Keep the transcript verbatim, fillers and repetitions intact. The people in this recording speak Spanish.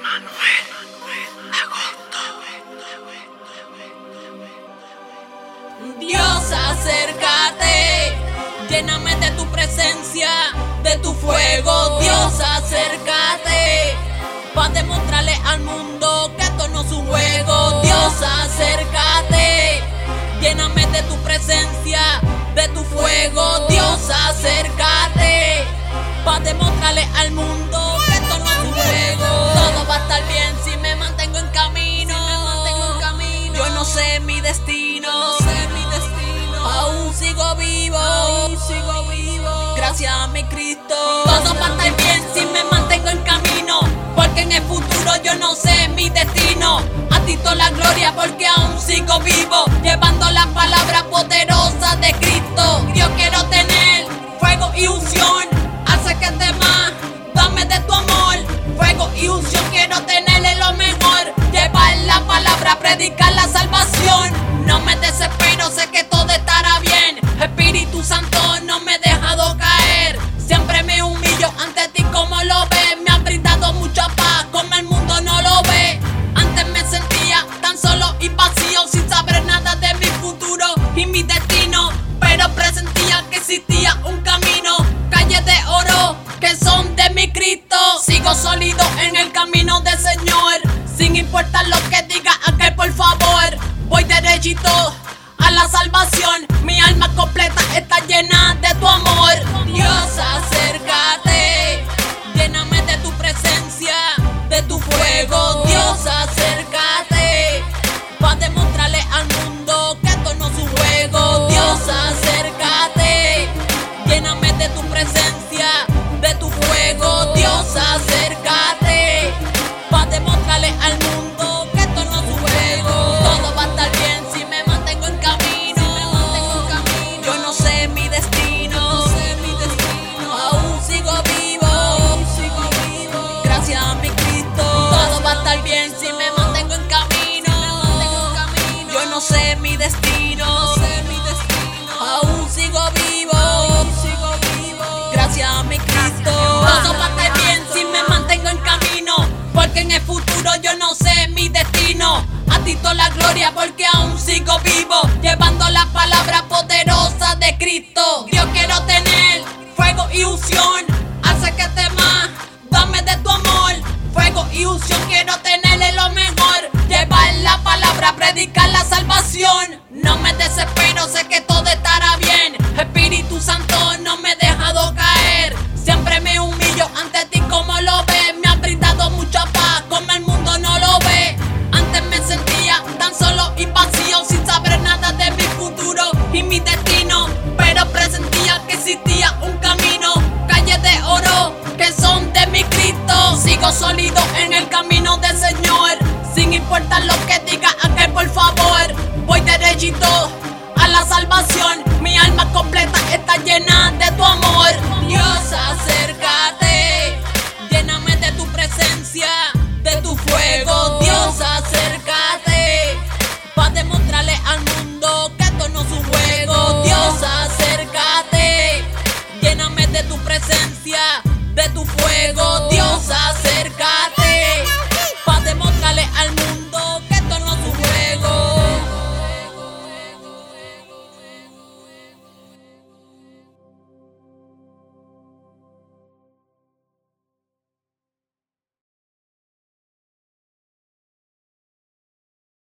Manuel Agosto. Dios, acércate, lléname de tu presencia, de tu fuego. Dios, acércate, pa' demostrarle al mundo que esto no es un juego. Dios, acércate, lléname de tu presencia, de tu fuego. Dios, acércate, pa' demostrarle al mundo que esto no es un juego. Todo va a estar bien si me mantengo en camino. Si me mantengo en camino. Yo no sé mi destino. No sé mi destino. Aún sigo vivo. Aún sigo vivo. Gracias a mi Cristo. Todo va a estar bien si me mantengo en camino. Porque en el futuro yo no sé mi destino. A ti toda la gloria porque aún sigo vivo. Llevando las palabras poderosas de Cristo. Yo quiero tener fuego y unción. Acércate más, dame de tu amor. Fuego y unción, quiero tenerle lo mejor. Llevar la palabra, predicar la salvación. No me desespero, sé que todo estará bien. Espíritu Santo no me he dejado caer. Siempre me humillo ante ti como lo ves. Me han brindado mucha paz como el mundo no lo ve. Antes me sentía tan solo y vacío, sin saber nada de mi futuro y mi destino. Pero presentía que existía un camino, calles de oro que son de mi Cristo. Sigo sólido en el camino del Señor, sin importar lo que diga aquel, por favor. Voy derechito a la salvación. Mi alma completa está llena de tu amor. Dios, acércate, lléname de tu presencia, de tu fuego. Dios, acércate, pa' demostrarle al mundo que esto no es un juego. Dios, acércate, lléname de tu presencia, de tu fuego. Dios, acércate, pa' demostrarle al mundo que esto no es un juego. Todo va a estar bien si me mantengo en camino. Si me mantengo en camino. Yo no sé mi destino. No sé mi destino. Aún sigo vivo. Aún sigo vivo. Gracias a mi Cristo. Todo va a estar bien si me mantengo en camino. Si me mantengo en camino. Yo no sé mi destino. No sé mi destino. Aún sigo vivo. Aún sigo vivo. Gracias a mi Cristo. Todo va a estar bien si me mantengo en camino. Porque en el futuro yo no sé mi destino. A ti toda la gloria porque aún sigo vivo. Llevando las palabras poderosas de Cristo. Yo quiero tener fuego y unción. Acércate más, dame de tu amor. Fuego y unción, quiero tenerle lo mejor. Llevar la palabra, predicar la salvación. No me desespero, sé que todo estará bien. Espíritu Santo no me he dejado caer. Siempre me humillo ante ti como lo ves. Me han brindado mucha paz como el mundo no lo ve. Antes me sentía tan solo y vacío, sin saber nada de mi futuro y mi destino. Pero presentía que existía un camino, calles de oro que son de mi Cristo. Sigo sólido en el camino del Señor, sin importar lo que diga aquel, por favor. Voy derechito a la salvación. Mi alma completa está llena de tu amor. Dios, acércate, lléname de tu presencia, de tu fuego. Dios, acércate, pa' demostrarle al mundo que esto no es un juego. Dios, acércate, lléname de tu presencia, de tu fuego.